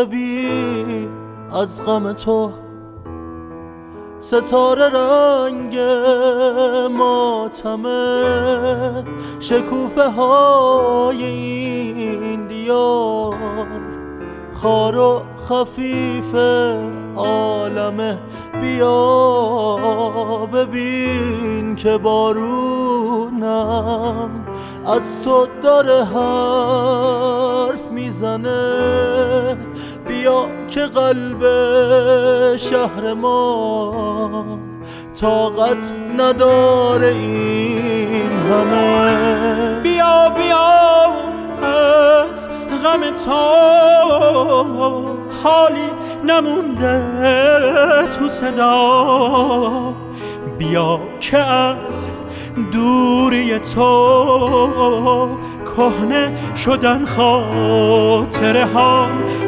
ببین از غم تو ستاره رنگ ماتمه، شکوفه های این دیار خار و خفیف عالمه. بیا ببین که بارونم از تو داره حرف میزنه. بیا که قلب شهر ما طاقت نداره این همه. بیا از غم تو حالی نمونده تو صدا. بیا که از دوری تو کهنه شدن خاطره ها.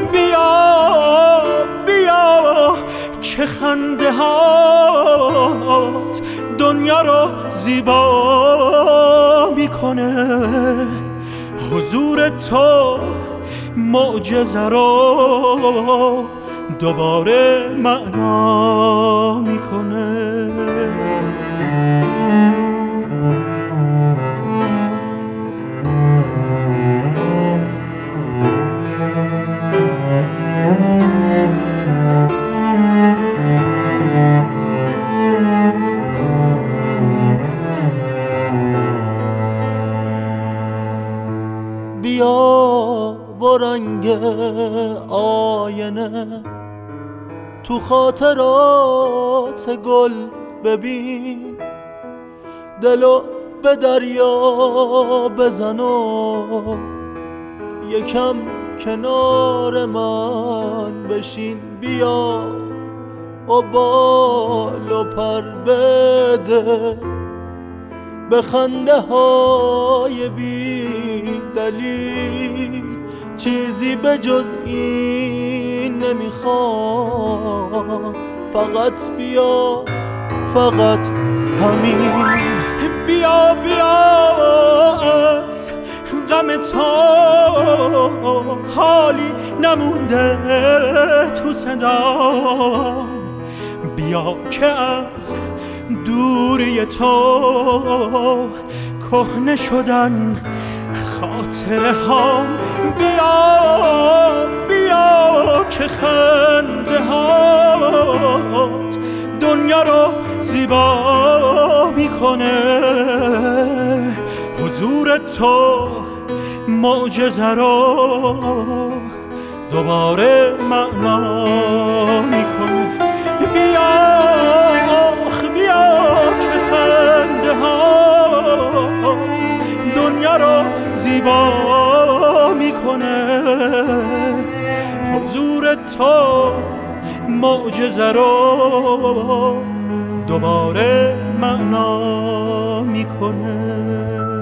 بیا که خنده هات دنیا رو زیبا میکنه. حضور تو معجزه رو دوباره معنا میکنه. بیا با رنگ آینه تو خاطرات گل ببین. دلو به دریا بزن و یکم کنار من بشین. بیا و بال و پر بده به خنده های بی دلیل. چیزی به جز این نمیخوام، فقط بیا، فقط همین. بیا از غم تو حالی نمونده تو صدا. بیا که از دوری تو کهنه شدن خاطره هام. بیا که خنده هات دنیا رو زیبا میکنه. حضور تو معجزه رو دوباره معنا میکنه. بیا که خنده هات دنیا رو زیبا میکنه. حضور تو معجزه رو دوباره معنا میکنه.